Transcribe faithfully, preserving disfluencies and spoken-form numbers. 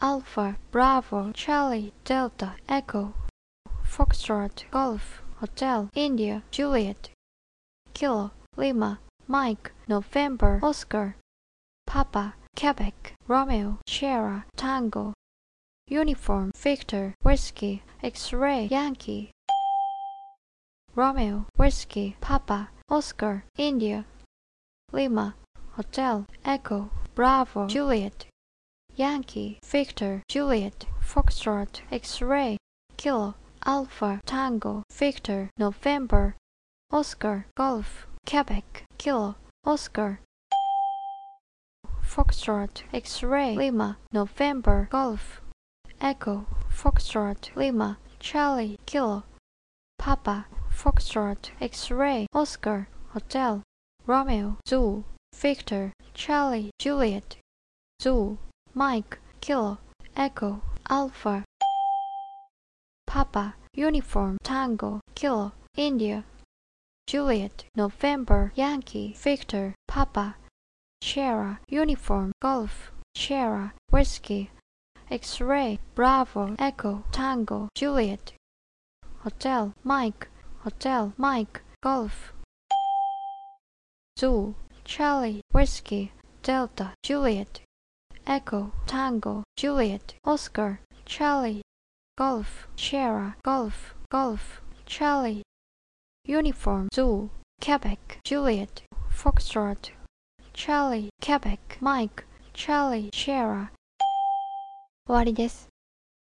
Alpha, Bravo, Charlie, Delta, Echo, Foxtrot, Golf, Hotel, India, Juliet, Kilo, Lima, Mike, November, Oscar, Papa, Quebec, Romeo, Sierra, Tango, Uniform, Victor, Whiskey, X-Ray, Yankee, Romeo, Whiskey, Papa, Oscar, India, Lima, Hotel, Echo, Bravo, Juliet, Yankee, Victor, Juliet, Foxtrot, X-Ray, Kilo, Alpha, Tango, Victor, November, Oscar, Golf, Quebec, Kilo, Oscar, Foxtrot, X-Ray, Lima, November, Golf, Echo, Foxtrot, Lima, Charlie, Kilo, Papa, Foxtrot, X-Ray, Oscar, Hotel, Romeo, Zulu, Victor, Charlie, Juliet, Zulu, Mike, Kilo, Echo, Alpha, Papa, Uniform, Tango, Kilo, India, Juliet, November, Yankee, Victor, Papa, Sierra, Uniform, Golf, Sierra, Whiskey, X-Ray, Bravo, Echo, Tango, Juliet, Hotel, Mike, Hotel, Mike, Golf, Zulu, Charlie, Whiskey, Delta, Juliet, Echo, Tango, Juliet, Oscar, Charlie, Golf, Sierra, Golf, Golf, Charlie, Uniform, Zulu, Quebec, Juliet, Foxtrot, Charlie, Quebec, Mike, Charlie, Sierra。終わりです。